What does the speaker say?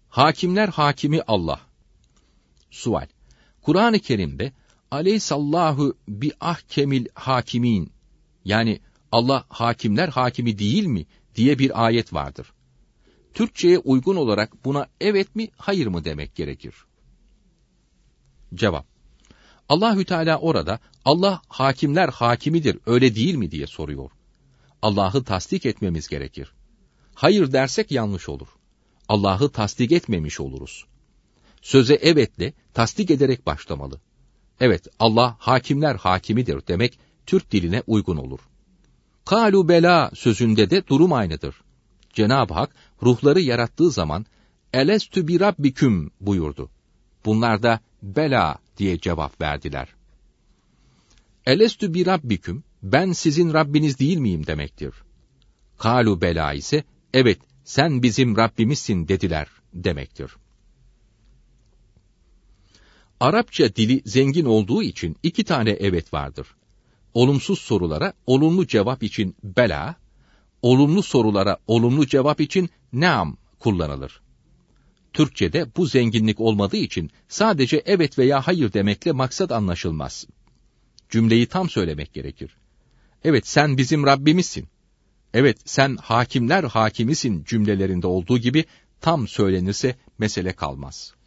Hakimler hakimi Allah. Sual. Kur'an-ı Kerim'de aleyhissallahu bi ahkemil hakimin, yani Allah hakimler hakimi değil mi diye bir ayet vardır. Türkçeye uygun olarak buna evet mi hayır mı demek gerekir? Cevap. Allahü Teala orada Allah hakimler hakimidir öyle değil mi diye soruyor. Allah'ı tasdik etmemiz gerekir. Hayır dersek yanlış olur. Allah'ı tasdik etmemiş oluruz. Söze evetle tasdik ederek başlamalı. Evet, Allah hakimler hakimidir demek Türk diline uygun olur. Kalu bela sözünde de durum aynıdır. Cenab-ı Hak ruhları yarattığı zaman elestü bi rabbiküm buyurdu. Bunlar da bela diye cevap verdiler. Elestü bi rabbiküm, ben sizin Rabbiniz değil miyim demektir. Kalu bela ise evet sen bizim Rabbimizsin dediler demektir. Arapça dili zengin olduğu için 2 tane evet vardır. Olumsuz sorulara olumlu cevap için bela, olumlu sorulara olumlu cevap için naam kullanılır. Türkçede bu zenginlik olmadığı için sadece evet veya hayır demekle maksat anlaşılmaz. Cümleyi tam söylemek gerekir. Evet sen bizim Rabbimizsin. Evet sen hakimler hakimisin cümlelerinde olduğu gibi tam söylenirse mesele kalmaz.